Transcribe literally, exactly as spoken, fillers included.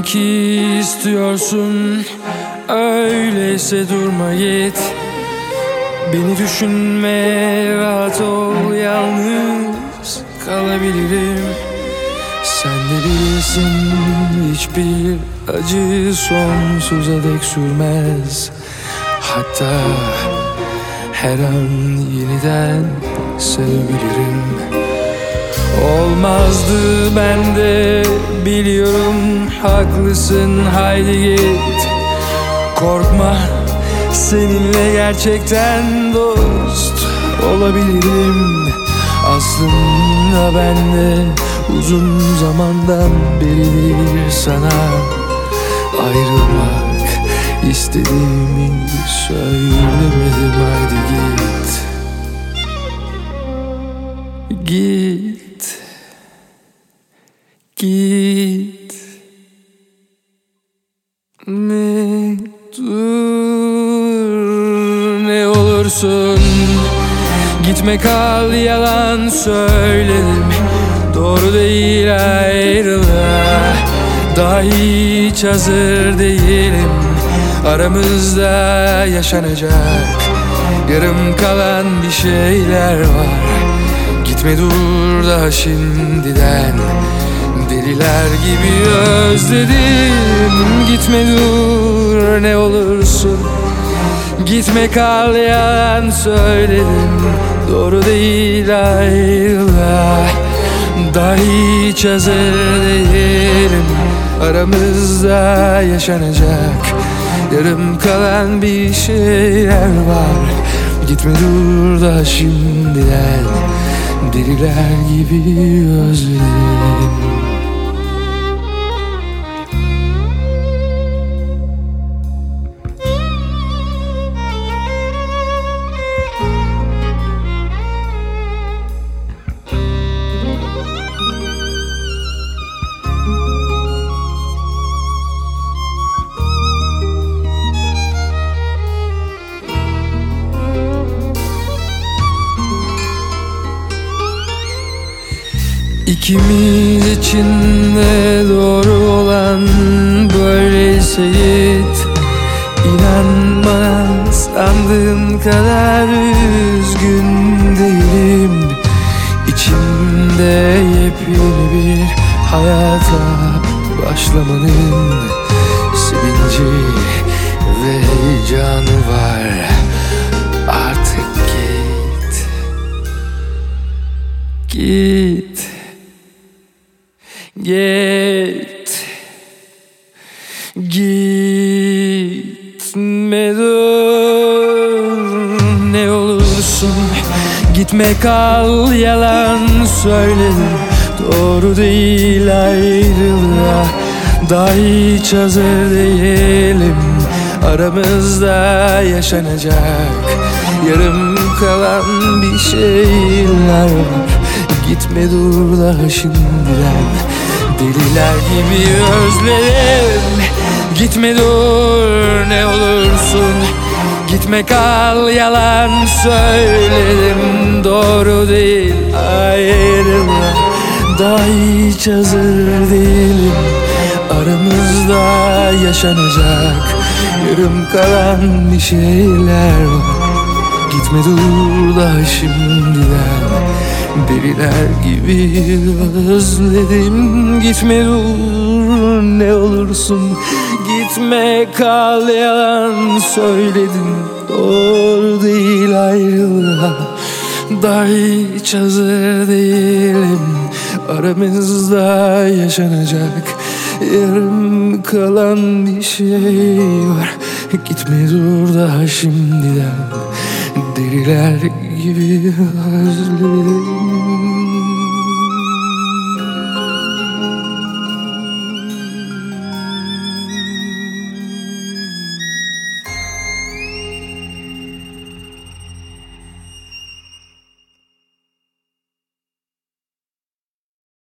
ki istiyorsun, öyleyse durma git. Beni düşünme, rahat ol, yalnız kalabilirim. Sen de bilirsin, hiçbir acı sonsuza dek sürmez. Hatta her an yeniden sevebilirim. Olmazdı, ben de biliyorum, haklısın, haydi git. Korkma, seninle gerçekten dost olabilirim. Aslında ben de uzun zamandan beridir sana ayrılmak istediğimi söylemedim. Haydi git, git, git. Ne dur, ne olursun gitme, kal, yalan söyledim. Doğru değil ayrılığa, daha hiç hazır değilim. Aramızda yaşanacak yarım kalan bir şeyler var. Gitme dur daha şimdiden, deliler gibi özledim. Gitme dur, ne olursun gitme, kal, yalan söyledim. Doğru değil ayrılığa, daha hiç hazır değilim. Aramızda yaşanacak yarım kalan bir şeyler var. Gitme dur daha şimdiden, deliler gibi özledim. İkimiz için de doğru olan böyleyse git. İnan bana, sandığım kadar üzgün değilim. İçimde yepyeni bir hayata başlamanın sevinci ve heyecanı var. Artık git, git, git, gitme dur, ne olursun gitme, kal, yalan söyledim. Doğru değil ayrılığa, daha hiç hazır değilim. Aramızda yaşanacak yarım kalan bir şeyler var. Gitme dur daha şimdiden, deliler gibi özledim. Gitme dur, ne olursun gitme, kal, yalan söyledim. Doğru değil ayrılığa, daha hiç hazır değilim. Aramızda yaşanacak yarım kalan bir şeyler var. Gitme dur daha şimdiden, deliler gibi özledim. Gitme dur, ne olursun gitme, kal, yalan söyledim. Doğru değil ayrılığa, daha hiç hazır değilim. Aramızda yaşanacak yarım kalan bir şey var. Gitme dur daha şimdiden, deliler gibi özledim.